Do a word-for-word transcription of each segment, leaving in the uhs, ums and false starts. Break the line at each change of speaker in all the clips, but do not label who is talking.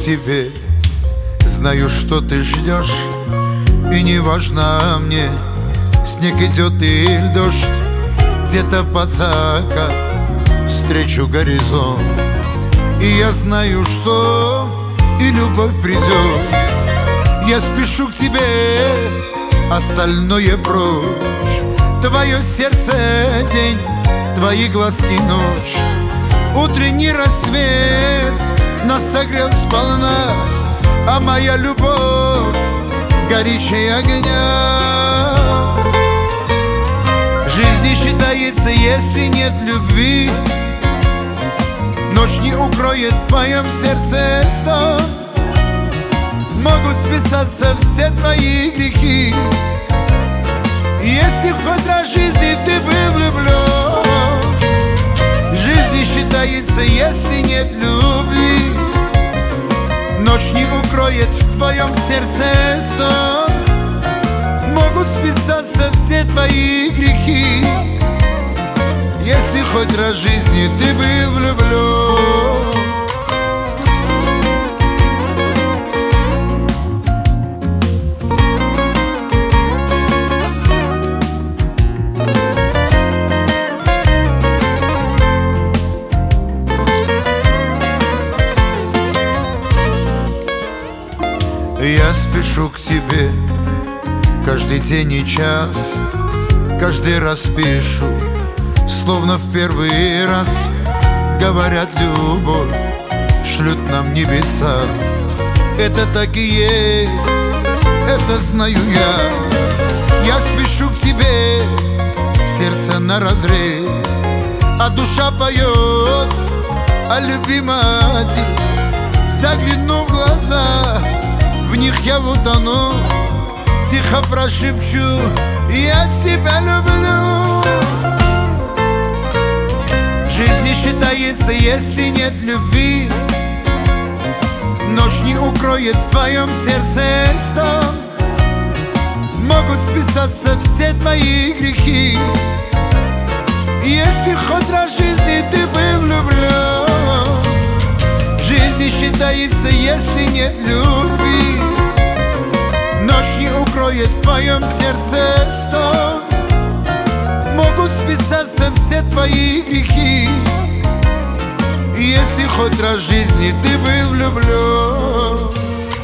тебе, знаю, что ты ждешь. И не важно мне, снег идет или дождь, где-то под закат встречу горизонт. И я знаю, что и любовь придет. Я спешу к тебе, остальное прочь. Твое сердце день, твои глазки ночь. Утренний рассвет нас согрел сполна, а моя любовь горячее огня. Жизнь не считается, если нет любви. Ночь не укроет в твоем сердце стон. Могут списаться все твои грехи, если хоть раз в жизни ты был влюблен. Жизнь не считается, если нет любви. Ночь не укроет в твоем сердце стон. Могут списаться все твои грехи, если хоть раз в жизни ты был влюблен. Я спешу к тебе каждый день и час, каждый раз пишу, словно в первый раз. Говорят, любовь шлют нам небеса. Это так и есть, это знаю я. Я спешу к тебе, сердце наразрез, а душа поет о любимой. Загляну в глаза, в них я утону, тихо прошепчу: я тебя люблю. Жизнь не считается, если нет любви. Ночь не укроет в твоем сердце стон. Могут списаться все твои грехи, если хоть раз в жизни ты был влюблен. Жизнь не считается, если нет любви. Ночь не укроет в твоем сердце стон. Могут списаться все твои грехи, если хоть раз в жизни ты был влюблен.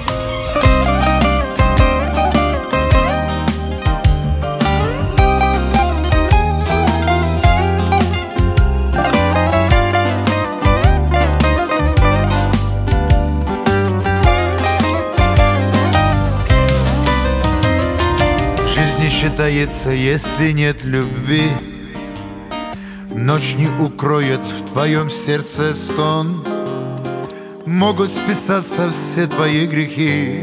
Считается, если нет любви. Ночь не укроет в твоем сердце стон. Могут списаться все твои грехи,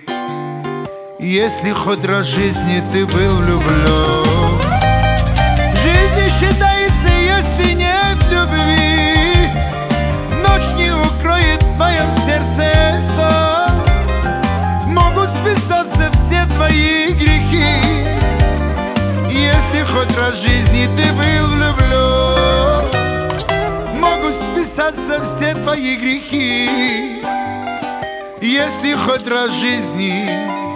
если хоть раз в жизни ты был влюблен. Жизнь не считается, если нет любви. Ночь не укроет в твоем сердце стон. Могут списаться все твои грехи, если хоть раз в жизни ты был влюблен. Могут списаться все твои грехи, если хоть раз в жизни